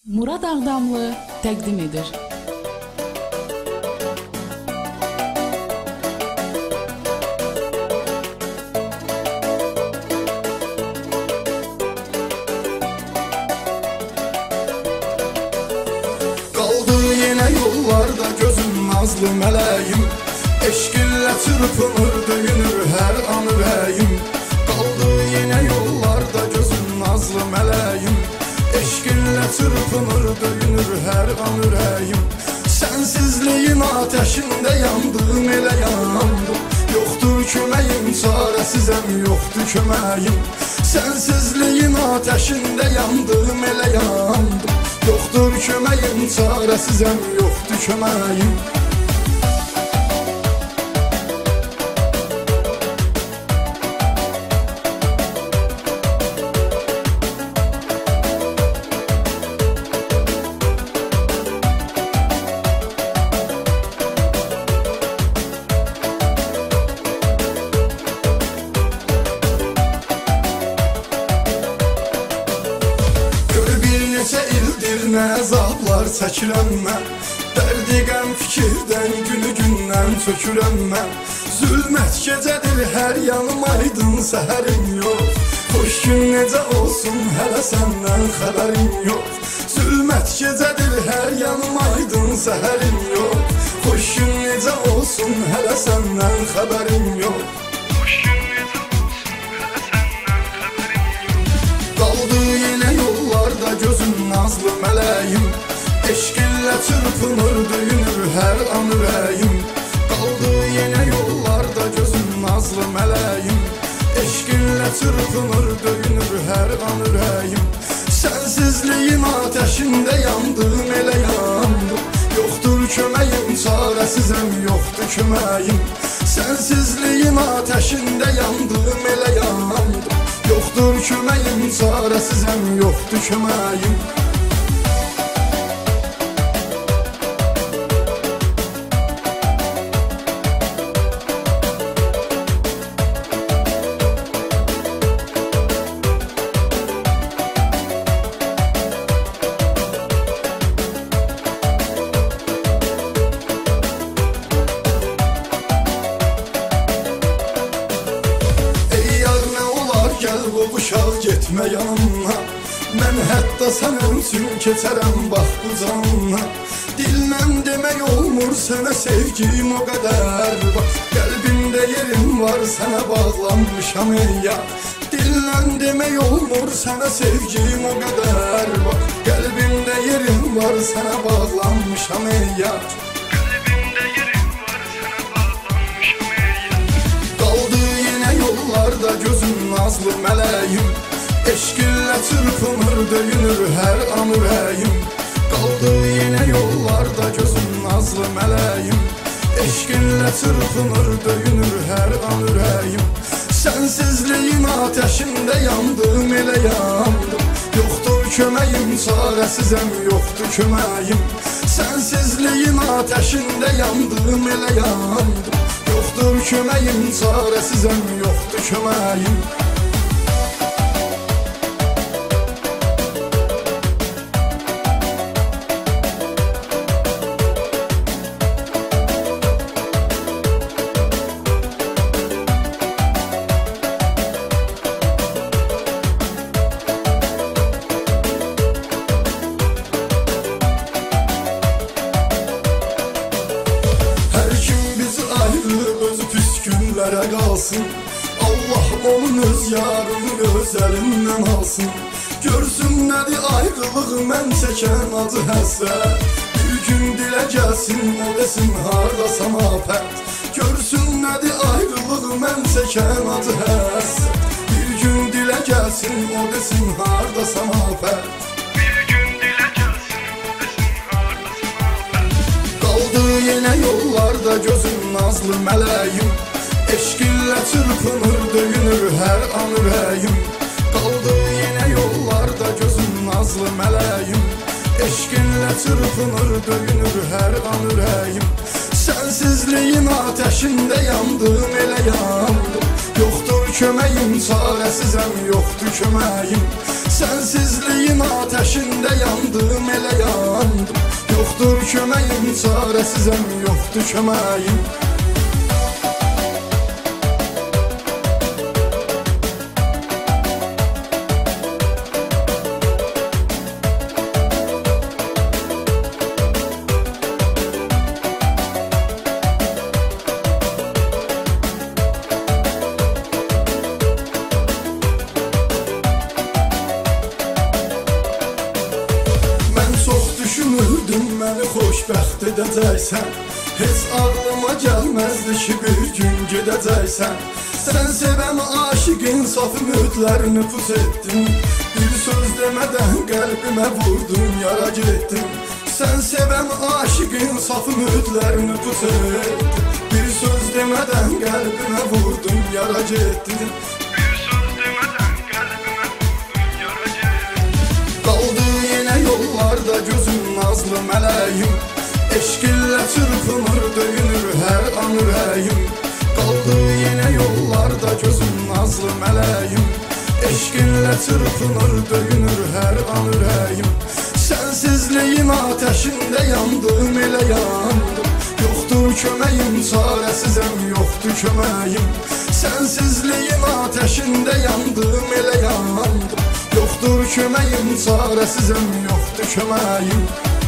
Murad Ağdamlı təqdim edir. Qaldı yenə yollarda gözüm nazlı mələyim, eşqillə çırpınır, döyünür hər an ürəyim. Qaldı yenə yollarda gözüm nazlı mələyim, eşqillə çırpınır, döyünür hər an ürəyim. Sənsizliyin ateşində yandım, elə yandım. Yoxdur köməyim, çarəsizəm, yoxdur köməyim. Sənsizliyin ateşində yandım, elə yandım. Yoxdur köməyim, çarəsizəm, yoxdur köməyim. Neçə ildir nə əzablar çəkirəm mən, dərdi qəm fikirdən günü gündən çökürəm mən. Zülmət gecədir, hər yanım aydın, səhərim yox. Xoş gün necə olsun, hələ səndən xəbərim yox. Zülmət gecədir, hər yanım aydın, səhərim yox. Xoş gün necə olsun, hələ səndən xəbərim yox. Qaldı yenə yollarda gözüm nazlı mələyim, eşqillə çırpınır, döyünür hər an ürəyim. Qaldı yenə yollarda gözüm nazlı mələyim, eşqillə çırpınır, döyünür hər an ürəyim. Sənsizliyin ateşində yandım, elə yandım. Yoxdur köməyim, çarəsizəm, yoxdur köməyim. Sənsizliyin ateşində yandım, elə yandım. Yoxdur köməyim, çarəsizəm, yoxdur köməyim. Gəl qovuşaq getmə yanına, mən hətta sənin üçün keçərəm bax bu canına. Dillə demək olmur sənə sevgim o qədər, bax qəlbimdə yerim var, sənə bağlanmışam ey yar. Dillə demək olmur sənə sevgim o qədər, bax qəlbimdə yerim var, sənə bağlanmışam ey yar. Yollarda gözüm nazlı mələyim, eşqillə çırpınır, döyünür hər an ürəyim. Qaldı yenə yollarda gözüm nazlı mələyim, eşqillə çırpınır, döyünür hər an ürəyim. Sənsizliyin ateşində yandım, elə yandım. Yoxdur köməyim, çarəsizəm, yoxdur köməyim. Sənsizliyin ateşində yandım, elə yandım. Yoxdur köməyim, çarəsizəm, yoxdur köməyim. Günlərə qalsın, Allah onun öz yarını öz əlindən alsın. Görsün nədir ayrılıq, mən çəkən acı həsrət. Bir gün dilə gəlsin, o desin hardasam afət. Görsün nədir ayrılıq, mən çəkən acı həsrət. Bir gün dilə gəlsin, o desin hardasam afət. Qaldı yenə yollarda gözüm nazlı mələyim, eşqillə çırpınır, döyünür hər an ürəyim. Qaldı yenə yollarda gözüm nazlı mələyim, eşqillə çırpınır, döyünür hər an ürəyim. Sənsizliyin ateşində yandım, elə yandım. Yoxdur köməyim, çarəsizəm, yoxdur köməyim. Sənsizliyin ateşində yandım, elə yandım. Yoxdur köməyim, çarəsizəm, yoxdur köməyim. Düşünürdüm məni xoşbəxt edəcəksən. Heç ağlıma gəlməzdi ki bir gün gedəcəksən. Sən sevəm aşiqin saf ümidlərini pus etdin. Bir söz demədən qəlbimə vurdun, yara getdin. Sən sevəm aşiqin saf ümidlərini pus etdin. Bir söz demədən qəlbimə vurdun, yara getdin. Bir söz demədən qəlbimə vurdun, yara getdin. Qaldı yenə yollarda gözüm nazlı mələyim. Eşqillə çırpınır, döyünür hər an ürəyim. Qaldı yenə yollarda gözüm nazlı mələyim. Eşqillə çırpınır, döyünür hər an ürəyim. Sənsizliyin ateşində yandım, elə yandım. Yoxdur köməyim, çarəsizəm, yoxdur köməyim. Sənsizliyin ateşində yandım, elə yandım. Yoxdur köməyim, çarəsizəm, yoxdur köməyim.